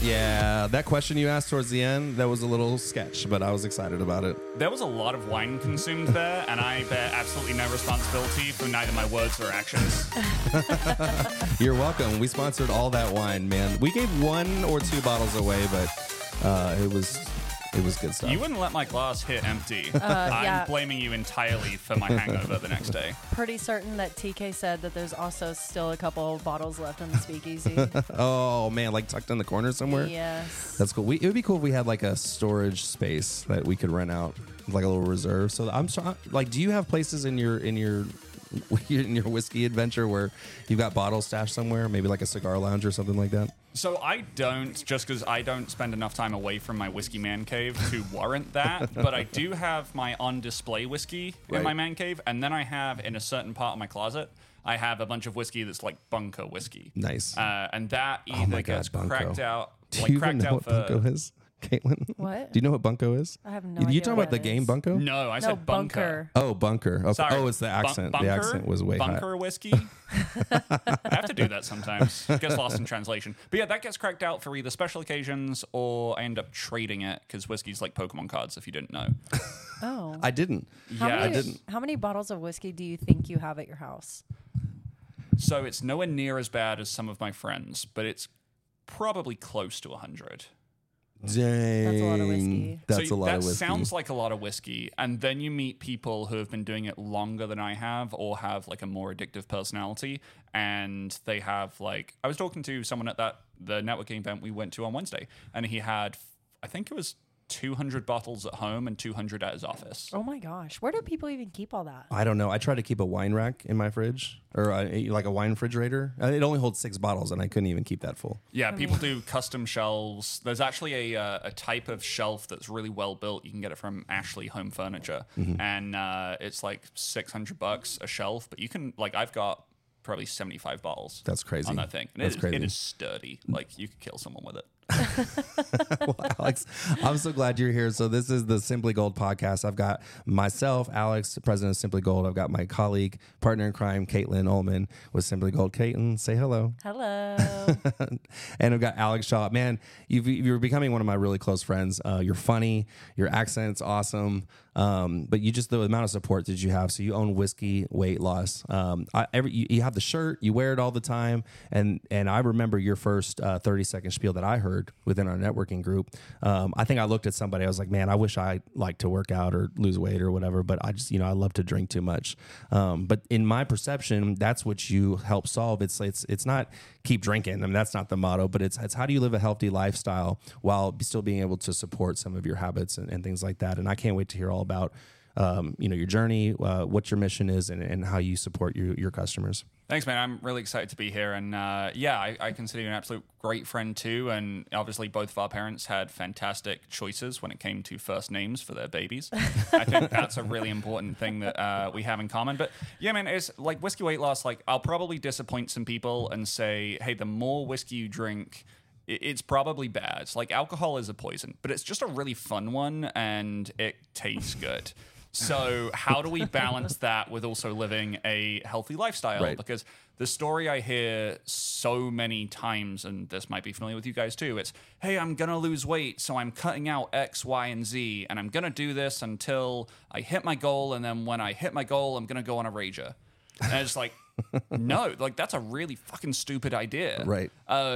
Yeah, that question you asked towards the end, that was a little sketch, but I was excited about it. There was a lot of wine consumed there, and I bear absolutely no responsibility for neither my words or actions. You're welcome. We sponsored all that wine, man. We gave 1 or 2 bottles away, but it was good stuff. You wouldn't let my glass hit empty. yeah. I'm blaming you entirely for my hangover the next day. Pretty certain that TK said that there's also still a couple of bottles left in the speakeasy. Oh, man, like tucked in the corner somewhere? Yes. That's cool. It would be cool if we had like a storage space that we could rent out, like a little reserve. So I'm sorry, like, do you have places in your whiskey adventure where you've got bottles stashed somewhere, maybe like a cigar lounge or something like that? So I don't, just because I don't spend enough time away from my whiskey man cave to warrant that, but I do have my on-display whiskey in my man cave, and then I have, in a certain part of my closet, I have a bunch of whiskey that's like bunker whiskey. Nice. And that Oh either my God, gets bunko. cracked out, Do like you even cracked know out what for... bunko is, Caitlin? What? Do you know what bunko is? I have no You idea talking what about the it game is. bunko? No, I said bunker. Oh, bunker. Okay. Sorry. Oh, it's the accent. Bunker, the accent was way high. bunker whiskey. I have to do that sometimes. It gets lost in translation. But yeah, that gets cracked out for either special occasions or I end up trading it because whiskey's like Pokemon cards, if you didn't know. Oh. I didn't. Yeah, I didn't. How many bottles of whiskey do you think you have at your house? So it's nowhere near as bad as some of my friends, but it's probably close to 100. Dang. That's a lot of whiskey. That's So a lot of whiskey. That sounds like a lot of whiskey. And then you meet people who have been doing it longer than I have or have like a more addictive personality. And they have like, I was talking to someone at the networking event we went to on Wednesday, and he had, I think it was 200 bottles at home and 200 at his office. Oh my gosh. Where do people even keep all that? I don't know. I try to keep a wine rack in my fridge or like a wine refrigerator. It only holds 6 bottles, and I couldn't even keep that full. Yeah, people do custom shelves. There's actually a type of shelf that's really well built. You can get it from Ashley Home Furniture, and it's like $600 a shelf. But you can, like, I've got probably 75 bottles. That's crazy. On that thing. And That's crazy. It is sturdy. Like, you could kill someone with it. Well, Alex, I'm so glad you're here. So this is the Simply Gold podcast. I've got myself, Alex, the president of Simply Gold. I've got my colleague, partner in crime, Caitlin Ullman with Simply Gold. Caitlin, say hello. Hello. And I've got Alex Shaw. Man, you're becoming one of my really close friends. You're funny. Your accent's awesome. But you just, the amount of support that you have. So you own Whiskey Weight Loss. You have the shirt, you wear it all the time. And I remember your first 30-second spiel that I heard within our networking group. I think I looked at somebody, I was like, man, I wish I liked to work out or lose weight or whatever, but I just, I love to drink too much. But in my perception, that's what you help solve. It's not keep drinking. I mean, that's not the motto, but it's how do you live a healthy lifestyle while still being able to support some of your habits and things like that. And I can't wait to hear all about your journey, what your mission is, and how you support your customers. Thanks, man. I'm really excited to be here. And I consider you an absolute great friend too. And obviously both of our parents had fantastic choices when it came to first names for their babies. I think that's a really important thing that we have in common. But yeah, man, it's like Whiskey Weight Loss. Like, I'll probably disappoint some people and say, hey, the more whiskey you drink, it's probably bad. It's like alcohol is a poison, but it's just a really fun one and it tastes good. So how do we balance that with also living a healthy lifestyle? Right. Because the story I hear so many times, and this might be familiar with you guys too, it's, hey, I'm going to lose weight, so I'm cutting out X, Y, and Z, and I'm going to do this until I hit my goal, and then when I hit my goal, I'm going to go on a rager. And it's like, no, like, that's a really fucking stupid idea. Right.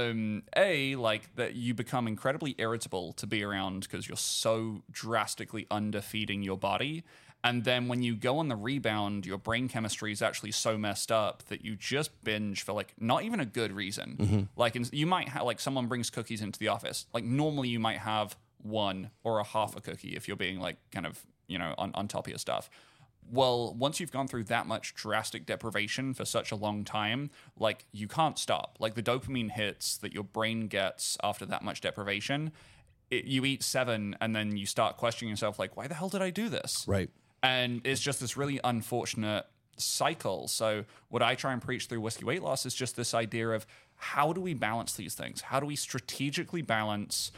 Like, that you become incredibly irritable to be around because you're so drastically underfeeding your body. And then when you go on the rebound, your brain chemistry is actually so messed up that you just binge for like not even a good reason. Mm-hmm. Like, you might have, like, someone brings cookies into the office. Like, normally you might have one or a half a cookie if you're being like kind of, on top of your stuff. Well, once you've gone through that much drastic deprivation for such a long time, like, you can't stop. Like, the dopamine hits that your brain gets after that much deprivation, you eat 7 and then you start questioning yourself, like, why the hell did I do this? Right. And it's just this really unfortunate cycle. So what I try and preach through Whiskey Weight Loss is just this idea of, how do we balance these things? How do we strategically balance,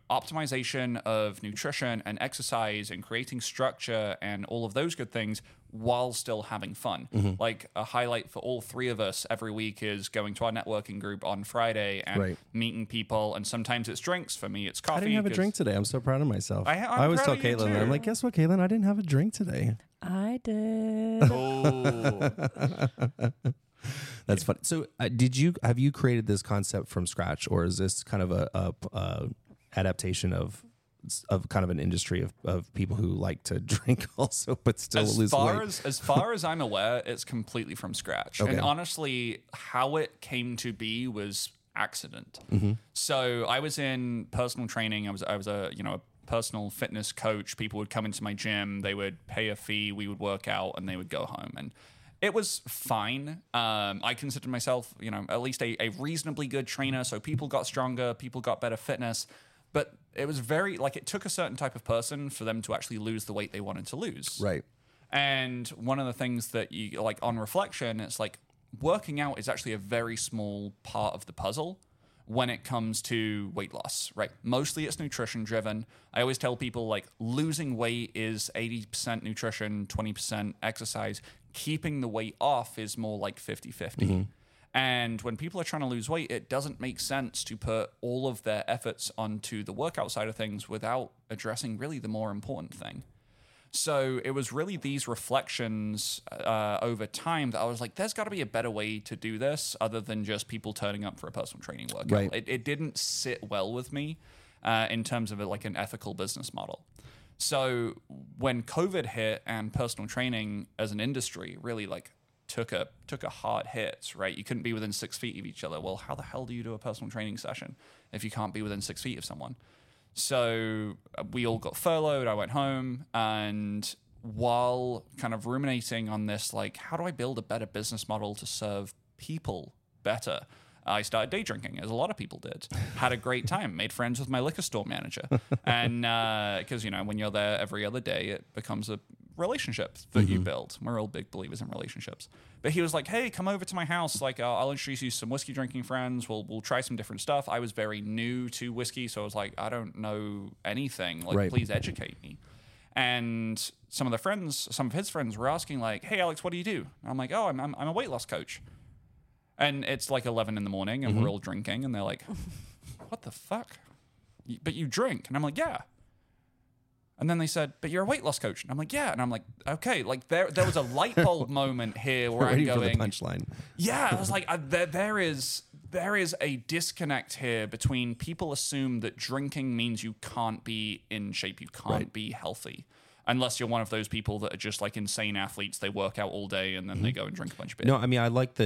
optimization of nutrition and exercise and creating structure and all of those good things while still having fun. Like a highlight for all three of us every week is going to our networking group on Friday and meeting people. And sometimes it's drinks. For me, it's coffee. I didn't have a drink today. I'm so proud of myself. I'm I always proud tell of you Caitlin, I'm too. like, guess what, Caitlin? I didn't have a drink today. I did. Oh, That's fun. So, have you created this concept from scratch, or is this kind of a adaptation of kind of an industry of people who like to drink also, but still lose weight? As far as I'm aware, it's completely from scratch. Okay. And honestly, how it came to be was accident. Mm-hmm. So I was in personal training. I was a a personal fitness coach. People would come into my gym. They would pay a fee. We would work out, and they would go home. And it was fine. I considered myself, at least a reasonably good trainer. So people got stronger. People got better fitness. But it was it took a certain type of person for them to actually lose the weight they wanted to lose. Right. And one of the things that you like on reflection, it's like working out is actually a very small part of the puzzle when it comes to weight loss, right? Mostly it's nutrition driven. I always tell people like losing weight is 80% nutrition, 20% exercise. Keeping the weight off is more like 50-50. And when people are trying to lose weight, it doesn't make sense to put all of their efforts onto the workout side of things without addressing really the more important thing. So it was really these reflections over time that I was like, there's got to be a better way to do this other than just people turning up for a personal training workout. Right. It didn't sit well with me in terms of like an ethical business model. So when COVID hit and personal training as an industry really like took a hard hit, right? You couldn't be within 6 feet of each other. Well, how the hell do you do a personal training session if you can't be within 6 feet of someone? So we all got furloughed. I went home, and while kind of ruminating on this, like, how do I build a better business model to serve people better? I started day drinking, as a lot of people did. Had a great time, made friends with my liquor store manager. And because, when you're there every other day, it becomes a relationship that you build. We're all big believers in relationships. But he was like, hey, come over to my house. Like, I'll introduce you to some whiskey drinking friends. We'll try some different stuff. I was very new to whiskey, so I was like, I don't know anything. Like, please educate me. And some of his friends were asking like, hey, Alex, what do you do? And I'm like, oh, I'm a weight loss coach. And it's like 11 in the morning and we're all drinking. And they're like, what the fuck? But you drink. And I'm like, yeah. And then they said, but you're a weight loss coach. And I'm like, yeah. And I'm like, okay. Like there was a light bulb moment here where I'm going, for the punchline. Yeah. I was like, there is a disconnect here between people assume that drinking means you can't be in shape. You can't be healthy. Unless you're one of those people that are just like insane athletes, they work out all day and then they go and drink a bunch of beer. No, I mean, I like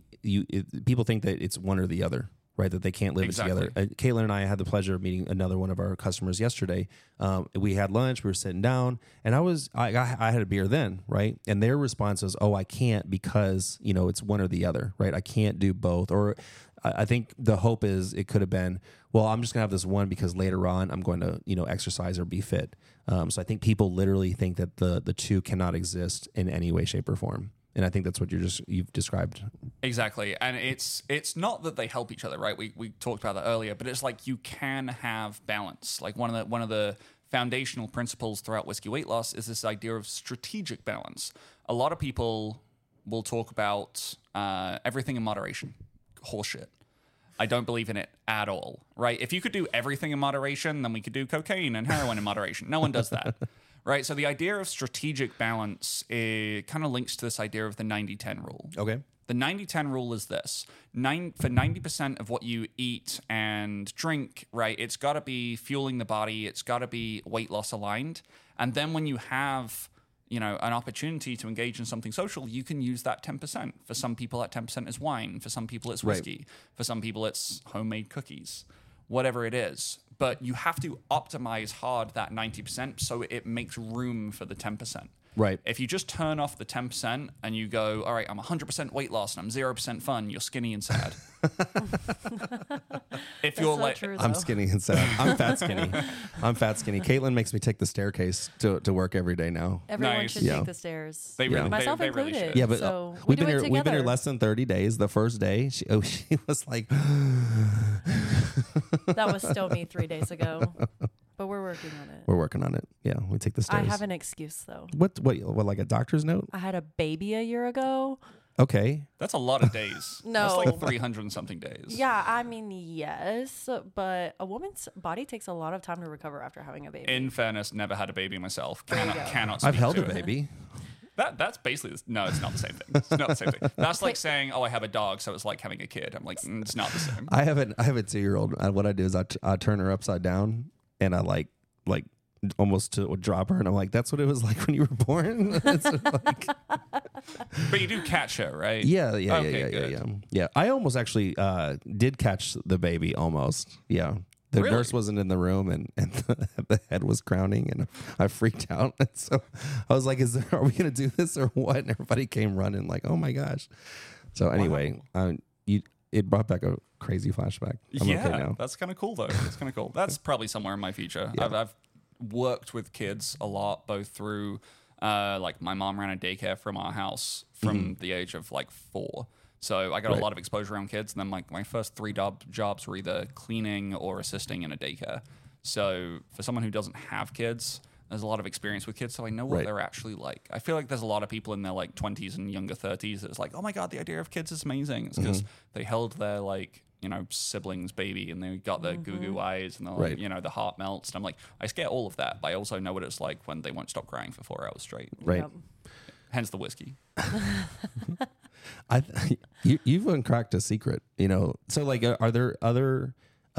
people think that it's one or the other, right? That they can't live together. Caitlin and I had the pleasure of meeting another one of our customers yesterday. We had lunch, we were sitting down, and I had a beer then, right? And their response was, "Oh, I can't because it's one or the other, right? I can't do both." Or I think the hope is it could have been, well, I'm just gonna have this one because later on I'm going to exercise or be fit. So I think people literally think that the two cannot exist in any way, shape, or form. And I think that's what you've described. Exactly. And it's not that they help each other, right? We talked about that earlier, but it's like you can have balance. Like one of the foundational principles throughout whiskey weight loss is this idea of strategic balance. A lot of people will talk about everything in moderation. Horseshit. I don't believe in it at all, right? If you could do everything in moderation, then we could do cocaine and heroin in moderation. No one does that. Right, so the idea of strategic balance kind of links to this idea of the 90-10 rule. Okay. The 90-10 rule is this. For 90% of what you eat and drink, right, it's got to be fueling the body. It's got to be weight loss aligned. And then when you have, an opportunity to engage in something social, you can use that 10%. For some people, that 10% is wine. For some people, it's whiskey. Right. For some people, it's homemade cookies. Whatever it is. But you have to optimize hard that 90% so it makes room for the 10%. Right. If you just turn off the 10% and you go, all right, I'm 100% weight loss and I'm 0% fun, you're skinny and sad. If you're like, true, I'm skinny and sad. I'm fat skinny. Caitlin makes me take the staircase to work every day now. Everyone Nice. should Yeah. take the stairs. they Myself really included. should. Yeah, but so we've we been do it here. We've been here together. less than 30 days. The first day, she was like, That was still me 3 days ago. but we're working on it. We're working on it. Yeah, we take the I stairs. have an excuse though. What, like a doctor's note? I had a baby a year ago. Okay. That's a lot of days. No. That's like 300 and something days. Yeah, I mean, yes, but a woman's body takes a lot of time to recover after having a baby. In fairness, never had a baby myself. you go. Cannot I've speak held to a it. baby. That's basically no. It's not the same thing. It's not the same thing. That's like saying, "Oh, I have a dog, so it's like having a kid." I'm like, it's not the same. I have a 2-year-old. What I do is I turn her upside down and I like almost to drop her, and I'm like, that's what it was like when you were born. It's like, But you do catch her, right? yeah. Okay, good. Yeah, I almost actually did catch the baby almost. Yeah. The Really? nurse wasn't in the room, and the head was crowning, and I freaked out. And so I was like, are we going to do this or what? And everybody came running like, oh my gosh. So anyway, it brought back a crazy flashback. I'm Yeah, okay now. that's kind of cool though. That's kind of cool. That's probably somewhere in my future. Yeah. I've worked with kids a lot, both through like my mom ran a daycare from our house from the age of like 4. So I got Right. a lot of exposure around kids, and then like my first 3 jobs were either cleaning or assisting in a daycare. So for someone who doesn't have kids, there's a lot of experience with kids, so I know what Right. they're actually like. I feel like there's a lot of people in their like 20s and younger 30s that's like, oh my god, the idea of kids is amazing. It's because they held their like siblings baby, and they got their goo eyes, and they're like, Right. the heart melts. And I'm like, I get all of that, but I also know what it's like when they won't stop crying for 4 hours straight. Right. Yep. Hence the whiskey. You've uncracked a secret, So like, are there other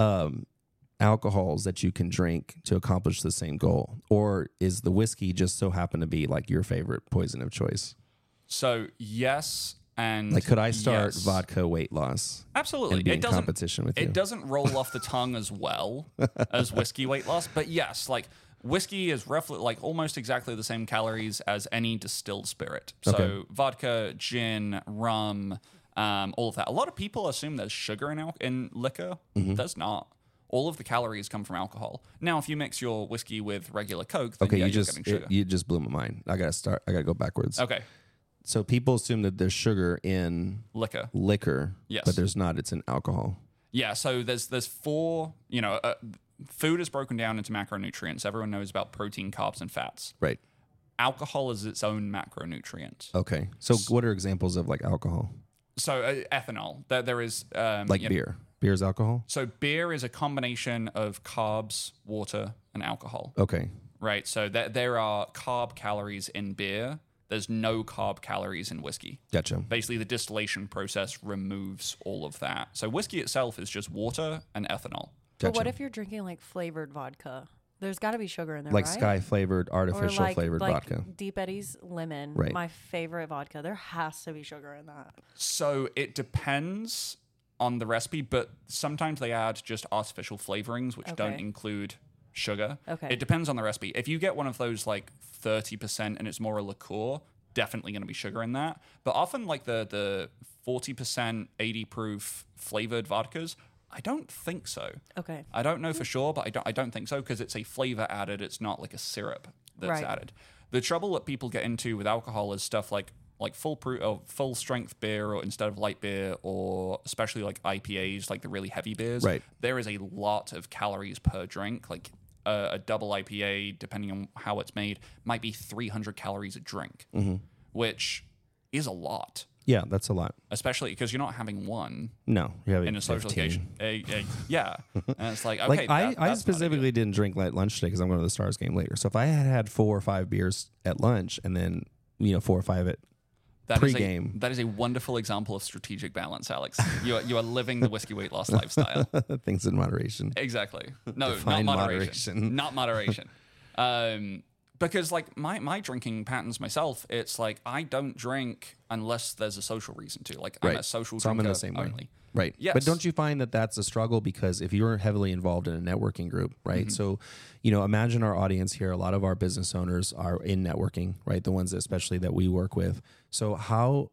alcohols that you can drink to accomplish the same goal, or is the whiskey just so happen to be like your favorite poison of choice? So yes, and Like, could I start yes. vodka weight loss Absolutely. and be It in doesn't competition with you? It doesn't roll off the tongue as well as whiskey weight loss, but yes, like whiskey is roughly like almost exactly the same calories as any distilled spirit. So Okay. vodka, gin, rum, all of that. A lot of people assume there's sugar in liquor. Mm-hmm. There's not. All of the calories come from alcohol. Now, if you mix your whiskey with regular Coke, then Okay, yeah, you you're getting sugar. you just blew my mind. I gotta go backwards. Okay, So people assume that there's sugar in liquor. liquor, Yes. but there's not. It's in alcohol. Yeah, so there's 4, food is broken down into macronutrients. Everyone knows about protein, carbs, and fats. Right. Alcohol is its own macronutrient. Okay. So what are examples of like alcohol? So ethanol, there is Like beer. Beer is alcohol. So beer is a combination of carbs, water, and alcohol, Okay. right? So there are carb calories in beer. There's no carb calories in whiskey. Gotcha. Basically, the distillation process removes all of that. So whiskey itself is just water and ethanol. But what Gotcha. if you're drinking like flavored vodka? There's got to be sugar in there, Like right? sky flavored, artificial flavored like vodka. Deep Eddy's lemon, Right. my favorite vodka. There has to be sugar in that. So it depends on the recipe, but sometimes they add just artificial flavorings, which don't Okay. include sugar. Okay. It depends on the recipe. If you get one of those like 30% and it's more a liqueur, definitely going to be sugar in that. But often like the 40%, 80 proof flavored vodkas, I don't think so. Okay. I don't know for sure, but I don't think so because it's a flavor added. It's not like a syrup that's Right. added. The trouble that people get into with alcohol is stuff like full strength beer, or instead of light beer, or especially like IPAs, like the really heavy beers. Right. There is a lot of calories per drink. Like a double IPA, depending on how it's made, might be 300 calories a drink, which is a lot, Yeah, that's a lot. especially because you're not having one No, you have in a social 15. occasion. Yeah, and it's like okay. Like I that's not specifically didn't drink at lunch today because I'm going to the Stars game later. So if I had had 4 or 5 beers at lunch and then 4 or 5 at That is Pre-game. That is a wonderful example of strategic balance, Alex. You are living the whiskey weight loss lifestyle. things in moderation. Exactly. No, Define not moderation. moderation. Not moderation. Because like my drinking patterns myself, it's like I don't drink unless there's a social reason to. Like I'm a social So I'm drinker in the same only. way. Right. Yes. But don't you find that that's a struggle? Because if you're heavily involved in a networking group, right? Mm-hmm. So, imagine our audience here. A lot of our business owners are in networking, right? The ones especially that we work with. So how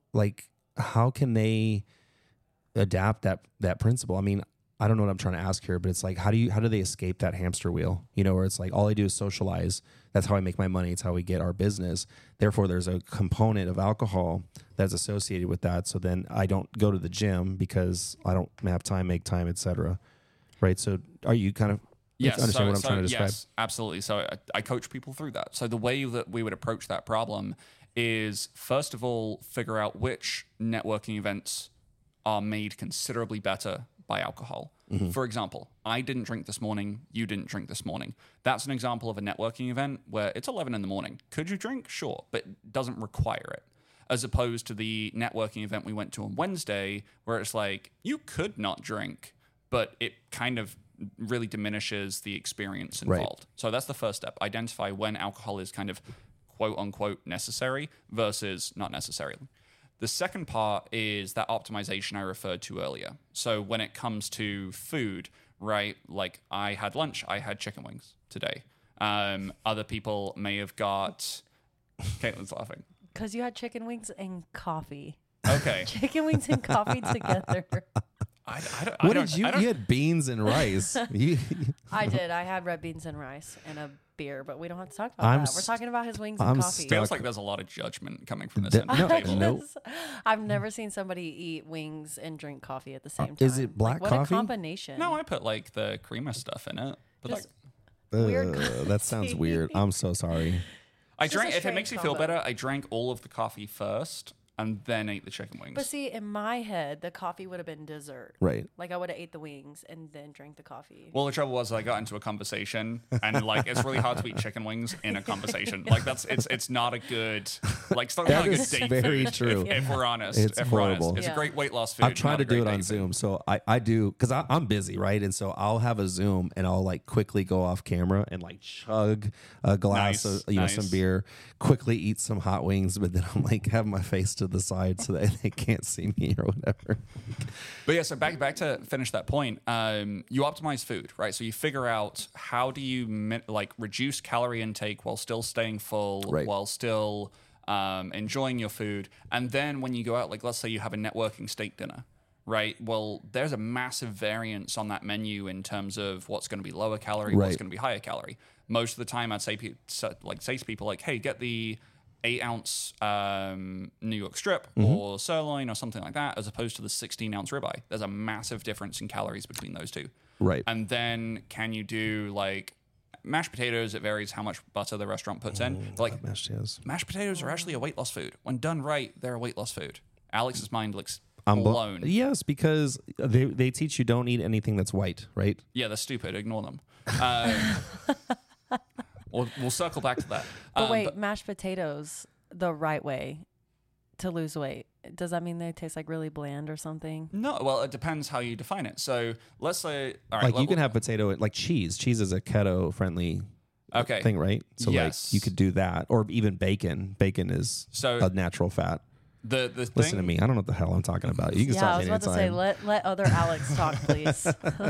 can they adapt that principle? I mean, I don't know what I'm trying to ask here, but it's like, how do they escape that hamster wheel? Where it's like, all I do is socialize. That's how I make my money. It's how we get our business. Therefore, there's a component of alcohol that's associated with that. So then I don't go to the gym because I don't have time, make time, etc. Right. So are you kind of Let's understand what I'm trying to describe. Yes, absolutely. So I coach people through that. So the way that we would approach that problem is, first of all, figure out which networking events are made considerably better by alcohol. For example, I didn't drink this morning, you didn't drink this morning. That's an example of a networking event where it's 11 in the morning. Could you drink? Sure, but doesn't require it. As opposed to the networking event we went to on Wednesday, where it's like, you could not drink, but it kind of really diminishes the experience involved. So that's the first step. Identify when alcohol is kind of quote unquote necessary versus not necessary. The second part is that optimization I referred to earlier. So when it comes to food, right? Like I had lunch, I had chicken wings today. Other people may have got... Caitlin's laughing. Because you had chicken wings and coffee. Okay. Chicken wings and coffee together. What did you? You had beans and rice. I did. I had red beans and rice and a beer, but we don't have to talk about I'm that. We're talking about his wings and I'm coffee. Feels like there's a lot of judgment coming from this end of no, the table. no. I've never seen somebody eat wings and drink coffee at the same time. Is it black what coffee? a combination. No, I put like the creamer stuff in it. But Just like, weird That sounds coffee. weird. I'm so sorry. I It's just a drank. If it strange makes you feel combo. better, I drank all of the coffee first and then ate the chicken wings. But see, in my head, the coffee would have been dessert. Right. Like I would have ate the wings and then drank the coffee. Well, the trouble was I got into a conversation, and like it's really hard to eat chicken wings in a conversation. Like it's not a good it's not That a good is date very food, true. If we're honest. It's if we're honest. horrible. It's a Yeah. great weight loss food. I've tried not to a great do it on date food. Zoom, so I do because I'm busy, right? And so I'll have a Zoom and I'll like quickly go off camera and like chug a glass Nice, of nice. some beer, quickly eat some hot wings, but then I'm like have my face to the side so that they can't see me or whatever. But yeah, so back to finish that point. You optimize food, right? So you figure out how do you reduce calorie intake while still staying full, Right. while still enjoying your food. And then when you go out, like let's say you have a networking steak dinner, right? Well, there's a massive variance on that menu in terms of what's going to be lower calorie, what's Right. going to be higher calorie. Most of the time, I'd say say to people like, hey, get the 8-ounce New York strip or sirloin or something like that, as opposed to the 16-ounce ribeye. There's a massive difference in calories between those two. Right. And then can you do like mashed potatoes? It varies how much butter the restaurant puts in. But like Mashed potatoes. mashed potatoes are actually a weight loss food. When done right, they're a weight loss food. Alex's mind looks I'm blown. Yes, because they teach you don't eat anything that's white, right? Yeah, they're stupid. Ignore them. We'll circle back to that. But wait, mashed potatoes the right way to lose weight. Does that mean they taste like really bland or something? No, well, it depends how you define it. So let's say, all right, Like you can have potato, like cheese. Cheese is a keto friendly okay. thing, right? So Yes. like you could do that, or even bacon. Bacon is So a natural fat. The thing, Listen to me. I don't know what the hell I'm talking about. You can Yeah, I stop was me about to say, anytime. let other Alex talk, please.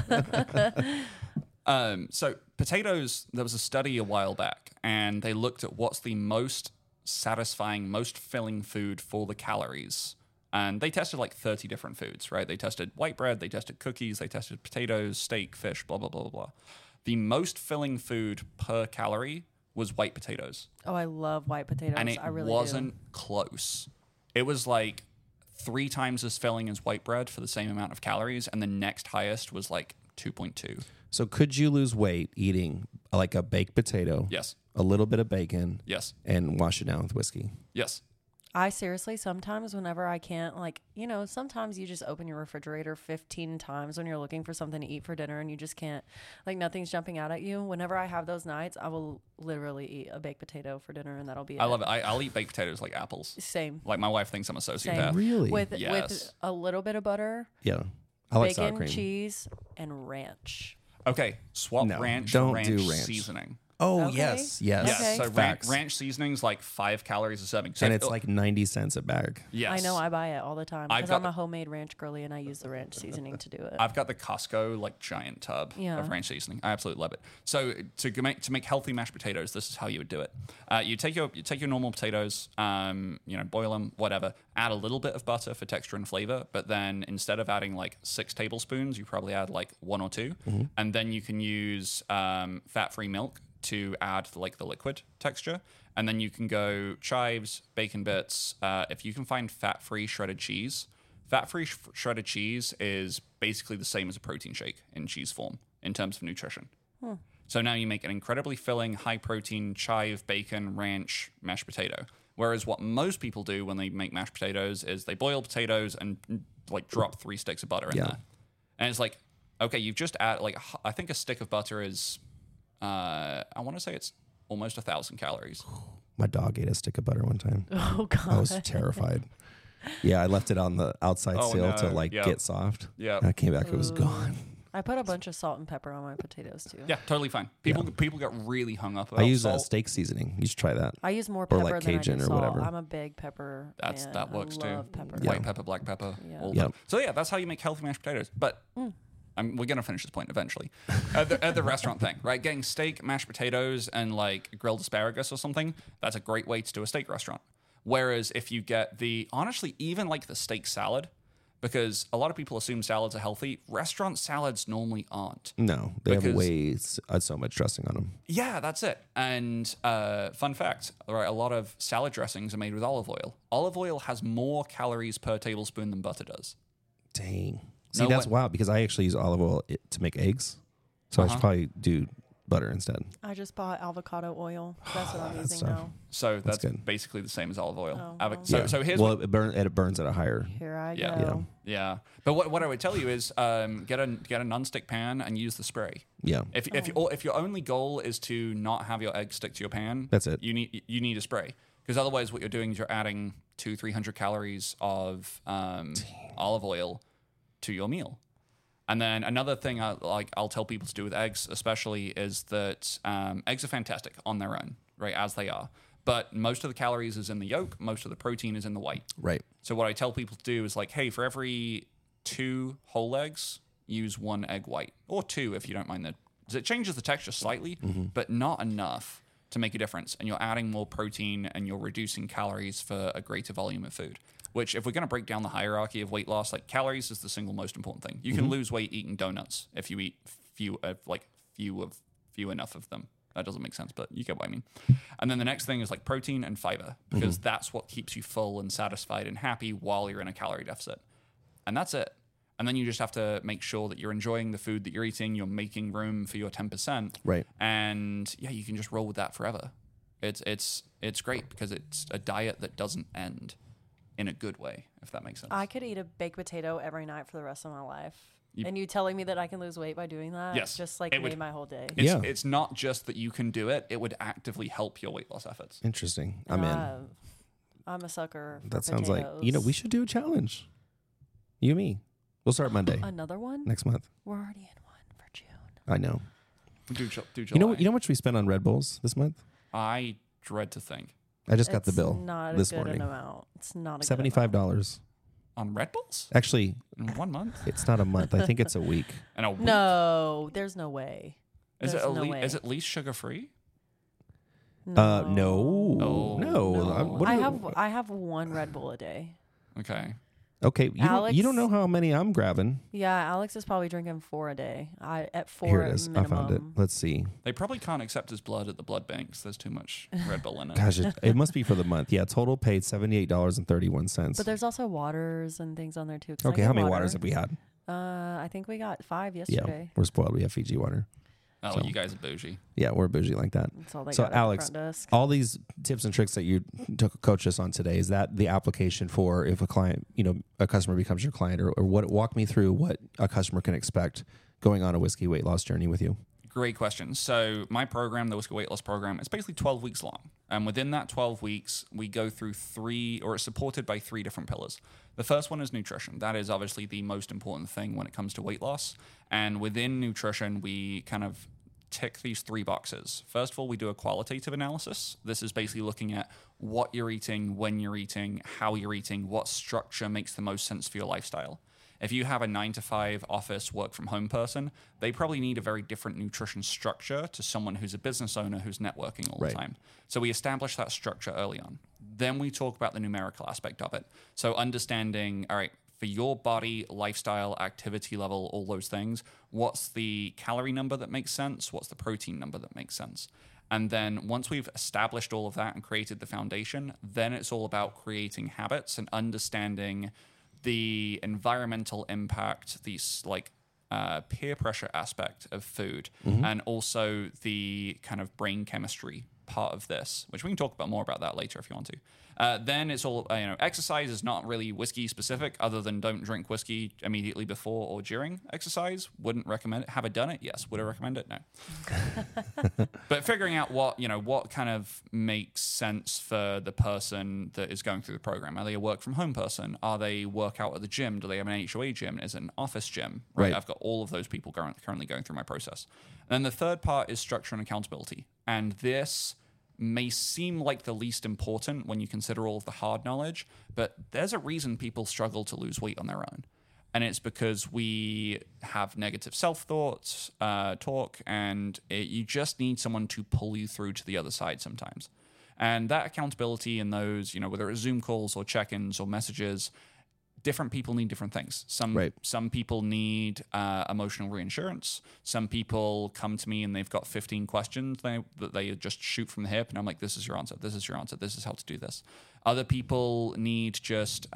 So potatoes, there was a study a while back, and they looked at what's the most satisfying, most filling food for the calories. And they tested like 30 different foods, right? They tested white bread, they tested cookies, they tested potatoes, steak, fish, blah, blah, blah, blah, blah. The most filling food per calorie was white potatoes. Oh, I love white potatoes. And it I really wasn't close. It was like 3 times as filling as white bread for the same amount of calories, and the next highest was like 2.2. So could you lose weight eating like a baked potato, Yes. a little bit of bacon, Yes. and wash it down with whiskey? Yes. I seriously, sometimes whenever I can't, like, you know, sometimes you just open your refrigerator 15 times when you're looking for something to eat for dinner and you just can't, like, nothing's jumping out at you. Whenever I have those nights, I will literally eat a baked potato for dinner and that'll be I love it. I'll eat baked potatoes like apples. Same. Like my wife thinks I'm a sociopath. Really? With Yes. a little bit of butter, Yeah. I like sour bacon, cream. cheese, and ranch. Okay, swap No, ranch don't for do ranch ranch. seasoning. Oh, Okay. yes. Yes, Okay. so Facts. ranch seasoning's like 5 calories a serving. So And it's like 90 cents a bag. yes. I know, I buy it all the time I've because got I'm the- a homemade ranch girly and I use the ranch seasoning to do it. I've got the Costco like giant tub Yeah. of ranch seasoning. I absolutely love it. So to make healthy mashed potatoes, this is how you would do it. You take your normal potatoes, boil them, whatever. Add a little bit of butter for texture and flavor, but then instead of adding like 6 tablespoons, you probably add like 1 or 2, and then you can use fat-free milk to add like the liquid texture, and then you can go chives, bacon bits. If you can find fat-free shredded cheese. Fat-free shredded cheese is basically the same as a protein shake in cheese form in terms of nutrition. So now you make an incredibly filling, high protein chive, bacon, ranch mashed potato. Whereas what most people do when they make mashed potatoes is they boil potatoes and like drop 3 sticks of butter in there. And it's like, okay, you've just added like, I think a stick of butter is, I want to say it's almost 1,000 calories. My dog ate a stick of butter one time. Oh God. I was terrified. Yeah, I left it on the outside seal to no. get soft. Yeah. I came back, it was gone. I put a bunch of salt and pepper on my potatoes too. Yeah, totally fine. People get really hung up about I use salt. steak seasoning. You should try that. I use more pepper like than Cajun I do or salt. whatever. I'm a big pepper. Man. That works I love too. pepper. White pepper, black pepper. Yeah. All the time. So yeah, that's how you make healthy mashed potatoes. But we're gonna finish this point eventually. At the restaurant thing, right? Getting steak, mashed potatoes, and like grilled asparagus or something. That's a great way to do a steak restaurant. Whereas if you get honestly, even like the steak salad, because a lot of people assume salads are healthy. Restaurant salads normally aren't. No, they have Because- so much dressing on them. Yeah, that's it. And fun fact, right? A lot of salad dressings are made with olive oil. Olive oil has more calories per tablespoon than butter does. Dang. See, No that's one- wild because I actually use olive oil to make eggs. So I should probably do butter instead. I just bought avocado oil. That's what I'm using tough. now. So that's good. basically the same as olive oil. Oh, Avo- well. so, so here's well, what, it burns at a higher. Here I Yeah. go. yeah. But what I would tell you is get a nonstick pan and use the spray. Yeah. If your only goal is to not have your eggs stick to your pan, That's it. You need a spray, because otherwise what you're doing is you're adding 200-300 calories of olive oil to your meal. And then another thing I'll tell people to do with eggs, especially, is that eggs are fantastic on their own, right, as they are. But most of the calories is in the yolk. Most of the protein is in the white. Right. So what I tell people to do is like, hey, for every 2 whole eggs, use 1 egg white, or 2 if you don't mind that. It changes the texture slightly, but not enough to make a difference. And you're adding more protein and you're reducing calories for a greater volume of food. Which, if we're going to break down the hierarchy of weight loss, like calories is the single most important thing. You can lose weight eating donuts if you eat few enough of them. That doesn't make sense, but you get what I mean. And then the next thing is like protein and fiber, because that's what keeps you full and satisfied and happy while you're in a calorie deficit. And that's it. And then you just have to make sure that you're enjoying the food that you're eating. You're making room for your 10%. Right. And yeah, you can just roll with that forever. It's great because it's a diet that doesn't end in a good way, if that makes sense. I could eat a baked potato every night for the rest of my life. And you telling me that I can lose weight by doing that? Yes. Just like It made would- my whole day. It's not just that you can do it, it would actively help your weight loss efforts. Interesting. I'm in. I'm a sucker for That sounds potatoes. like, we should do a challenge. You and me. We'll start Monday Another one? next month. We're already in one for June. I know. Do July. You know how much we spent on Red Bulls this month? I dread to think. I just got the It's bill not this a good morning. amount. It's not a $75. On Red Bulls? Actually, In 1 month? it's not a month. I think it's a week. And a week? No, there's no way. Is it, There's no way. is it least sugar free? No. Oh, No. What I are have I have 1 Red Bull a day. Okay. Okay, you Alex- don't know how many I'm grabbing. Yeah, Alex is probably drinking 4 a day. At 4 Here it is. minimum. I found it. Let's see. They probably can't accept his blood at the blood banks. There's too much Red Bull in it. Gosh, it must be for the month. Yeah, total paid $78.31. But there's also waters and things on there too. 'cause I Okay, get how many water. waters have we had? I think we got 5 Yeah, yesterday. we're spoiled. We have Fiji water. Oh, So- you guys are bougie. Yeah, we're bougie like that. That's all they So, got at the Alex, front desk. All these tips and tricks that you took coach us on today, is that the application for if a client, a customer becomes your client, or what? Walk me through what a customer can expect going on a whiskey weight loss journey with you. Great question. So my program, the Whiskey Weight Loss Program, is basically 12 weeks long. And within that 12 weeks, we go through it's supported by 3 different pillars. The first one is nutrition. That is obviously the most important thing when it comes to weight loss. And within nutrition, we kind of tick these 3 boxes. First of all, we do a qualitative analysis. This is basically looking at what you're eating, when you're eating, how you're eating, what structure makes the most sense for your lifestyle. If you have a 9-to-5 office work from home person, they probably need a very different nutrition structure to someone who's a business owner who's networking all Right. the time. So we establish that structure early on. Then we talk about the numerical aspect of it. So understanding, all right, for your body, lifestyle, activity level, all those things, what's the calorie number that makes sense? What's the protein number that makes sense? And then once we've established all of that and created the foundation, then it's all about creating habits and understanding the environmental impact, these like peer pressure aspect of food, Mm-hmm. and also the kind of brain chemistry part of this, which we can talk about more about that later if you want to. Then it's all, exercise is not really whiskey specific, other than don't drink whiskey immediately before or during exercise. Wouldn't recommend it. Have I done it? Yes. Would I recommend it? No. But figuring out what kind of makes sense for the person that is going through the program. Are they a work from home person? Are they work out at the gym? Do they have an HOA gym? Is it an office gym? Right. I've got all of those people currently going through my process. And then the third part is structure and accountability. And this may seem like the least important when you consider all of the hard knowledge, but there's a reason people struggle to lose weight on their own. And it's because we have negative self-thoughts, talk, and you just need someone to pull you through to the other side sometimes. And that accountability in those, whether it's Zoom calls or check-ins or messages, different people need different things. Some people need emotional reinsurance. Some people come to me and they've got 15 questions that they just shoot from the hip, and I'm like, this is your answer. This is your answer. This is how to do this. Other people need just,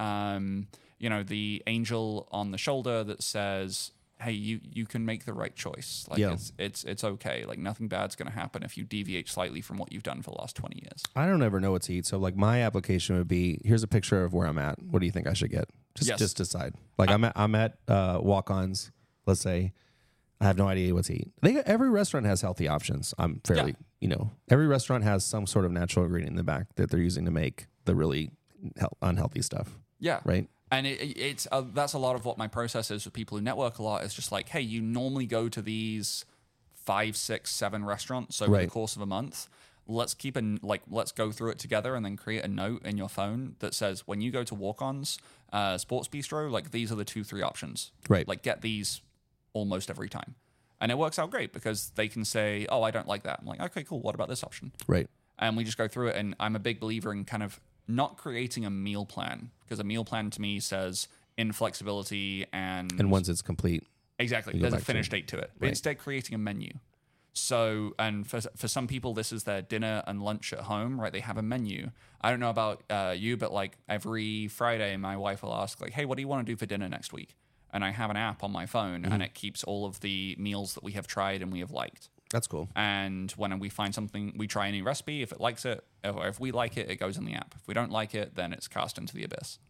the angel on the shoulder that says, hey, you can make the right choice. Like, it's okay. Like, nothing bad's going to happen if you deviate slightly from what you've done for the last 20 years. I don't ever know what to eat. So like my application would be, here's a picture of where I'm at. What do you think I should get? Just decide. Like I'm at walk-ons, let's say. I have no idea what to eat. Every restaurant has healthy options. I'm fairly, every restaurant has some sort of natural ingredient in the back that they're using to make the really unhealthy stuff. Yeah. Right. And it's that's a lot of what my process is with people who network a lot. It's just like, hey, you normally go to these 5, 6, 7 restaurants over the course of a month. Let's let's go through it together and then create a note in your phone that says, when you go to walk-ons, Sports Bistro, like, these are the 2-3 options. Right. Like, get these almost every time. And it works out great because they can say, oh, I don't like that. I'm like, okay, cool. What about this option? Right. And we just go through it. And I'm a big believer in kind of not creating a meal plan, because a meal plan to me says inflexibility and once it's complete. Exactly. There's a finish date to it. But instead creating a menu. So, and for some people, this is their dinner and lunch at home, right? They have a menu. I don't know about you, but like every Friday, my wife will ask, like, hey, what do you want to do for dinner next week? And I have an app on my phone and it keeps all of the meals that we have tried and we have liked. That's cool. And when we find something, we try a new recipe. If it likes it, or if we like it, it goes in the app. If we don't like it, then it's cast into the abyss.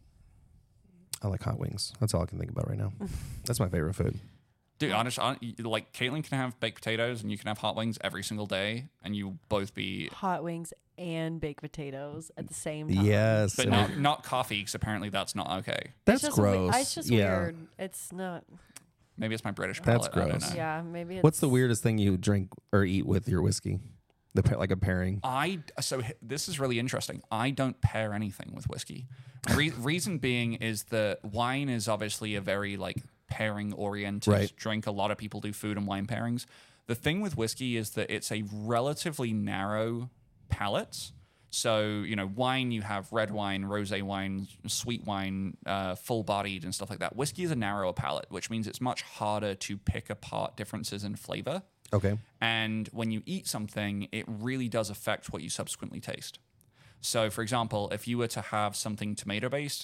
I like hot wings. That's all I can think about right now. That's my favorite food. Dude, honestly, like, Caitlin can have baked potatoes and you can have hot wings every single day, and you both be hot wings and baked potatoes at the same time. Yes, but not coffee, because apparently that's not okay. That's gross. It's just weird. It's not. Maybe it's my British palate. That's gross. I don't know. Yeah, maybe. What's the weirdest thing you drink or eat with your whiskey? Like a pairing. So this is really interesting. I don't pair anything with whiskey. Reason being is that wine is obviously a very pairing oriented drink. A lot of people do food and wine pairings. The thing with whiskey is that it's a relatively narrow palate. So, wine, you have red wine, rosé wine, sweet wine, full-bodied and stuff like that. Whiskey is a narrower palate, which means it's much harder to pick apart differences in flavor. Okay. And when you eat something, it really does affect what you subsequently taste. So, for example, if you were to have something tomato-based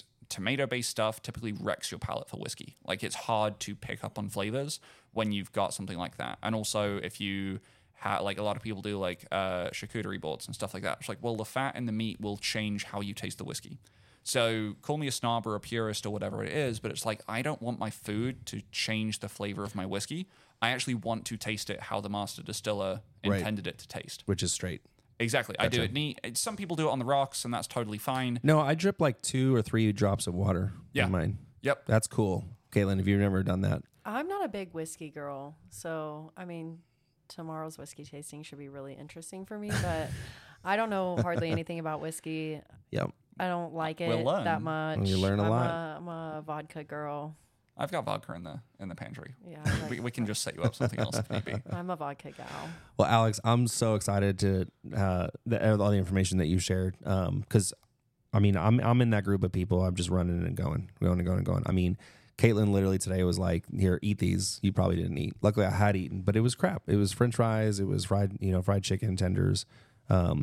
stuff typically wrecks your palate for whiskey. Like, it's hard to pick up on flavors when you've got something like that. And also, if you a lot of people do charcuterie boards and stuff like that. It's like, well, the fat in the meat will change how you taste the whiskey. So call me a snob or a purist or whatever it is, but it's like, I don't want my food to change the flavor of my whiskey. I actually want to taste it how the master distiller intended it to taste. Which is straight. Exactly. Gotcha. I do it neat. Some people do it on the rocks, and that's totally fine. No, I drip 2 or 3 drops of water in mine. Yep. That's cool. Caitlin, have you never done that? I'm not a big whiskey girl, so, tomorrow's whiskey tasting should be really interesting for me, but I don't know hardly anything about whiskey. Yep. I don't like it We'll learn. that much. You learn a lot. I'm a vodka girl. I've got vodka in the pantry. Yeah, we can just set you up something else if need be. I'm a vodka gal. Well, Alex, I'm so excited to all the information that you shared. Because I'm in that group of people. I'm just running and going. Caitlin literally today was like, "Here, eat these." You probably didn't eat. Luckily, I had eaten, but it was crap. It was French fries. It was fried chicken tenders. I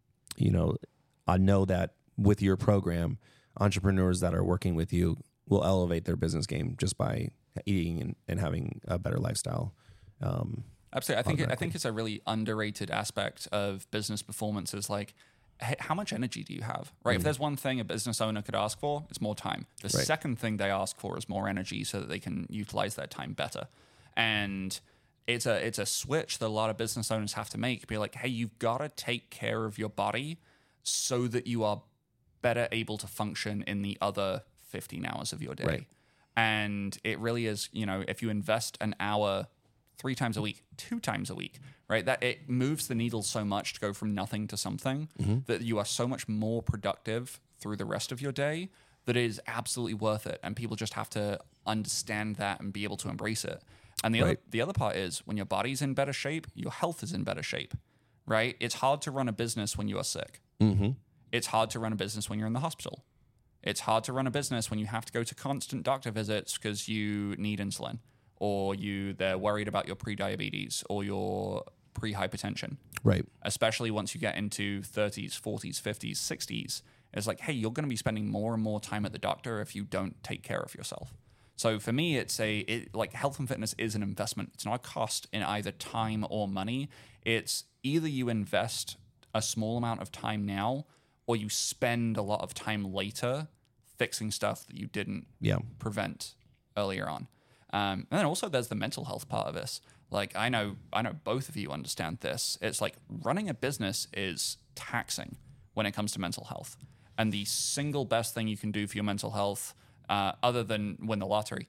know that with your program, entrepreneurs that are working with you will elevate their business game just by eating and having a better lifestyle. Absolutely. I think it's a really underrated aspect of business performance is like, hey, how much energy do you have, right? If there's one thing a business owner could ask for, it's more time. The second thing they ask for is more energy so that they can utilize their time better. And it's a switch that a lot of business owners have to make. Be like, hey, you've got to take care of your body so that you are better able to function in the other 15 hours of your day. Right. And it really is, if you invest an hour 3 times a week, 2 times a week, right? That it moves the needle so much to go from nothing to something that you are so much more productive through the rest of your day that it is absolutely worth it. And people just have to understand that and be able to embrace it. And the other part is when your body's in better shape, your health is in better shape, right? It's hard to run a business when you are sick. Mm-hmm. It's hard to run a business when you're in the hospital. It's hard to run a business when you have to go to constant doctor visits because you need insulin, or they're worried about your pre-diabetes or your pre-hypertension. Right. Especially once you get into 30s, 40s, 50s, 60s. It's like, hey, you're going to be spending more and more time at the doctor if you don't take care of yourself. So for me, like health and fitness is an investment. It's not a cost in either time or money. It's either you invest a small amount of time now or you spend a lot of time later fixing stuff that you didn't prevent earlier on. And then also there's the mental health part of this. Like I know both of you understand this. It's like running a business is taxing when it comes to mental health. And the single best thing you can do for your mental health, other than win the lottery,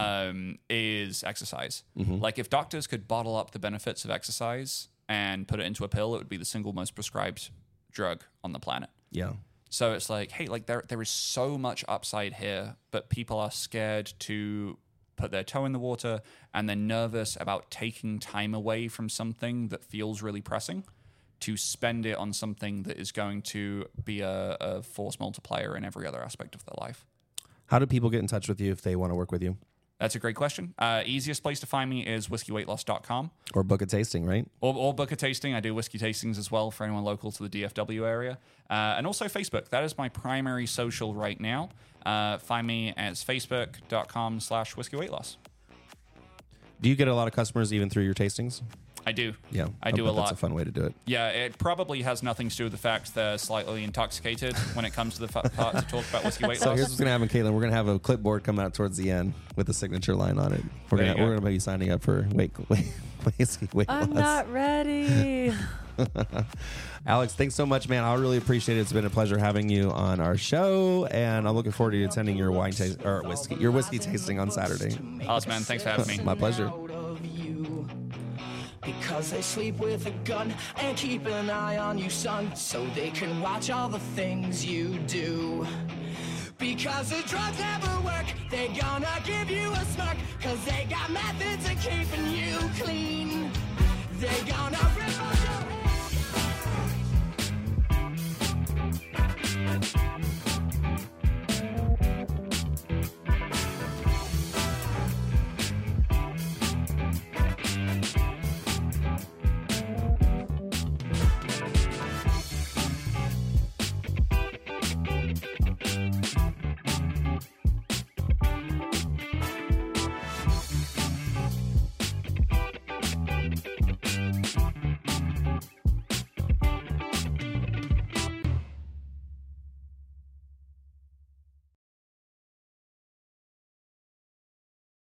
is exercise. Mm-hmm. Like if doctors could bottle up the benefits of exercise and put it into a pill, it would be the single most prescribed drug on the planet. Yeah. So it's like, hey, like there is so much upside here, but people are scared to put their toe in the water, and they're nervous about taking time away from something that feels really pressing to spend it on something that is going to be a force multiplier in every other aspect of their life. How do people get in touch with you if they want to work with you? That's a great question. Easiest place to find me is whiskeyweightloss.com. Or book a tasting, right? Or book a tasting. I do whiskey tastings as well for anyone local to the DFW area. And also Facebook. That is my primary social right now. Find me at facebook.com/whiskeyweightloss. Do you get a lot of customers even through your tastings? I do. Yeah. I do a lot. That's a fun way to do it. Yeah, it probably has nothing to do with the fact they're slightly intoxicated when it comes to the part to talk about whiskey weight loss. So here's what's going to happen, Caitlin. We're going to have a clipboard come out towards the end with a signature line on it. We're going to be signing up for whiskey weight loss. I'm not ready. Alex, thanks so much, man. I really appreciate it. It's been a pleasure having you on our show, and I'm looking forward to attending your whiskey tasting on Saturday. Awesome, man. Thanks for having me. My pleasure. Because they sleep with a gun and keep an eye on you, son, so they can watch all the things you do. Because the drugs never work, they gonna give you a smirk, cause they got methods of keeping you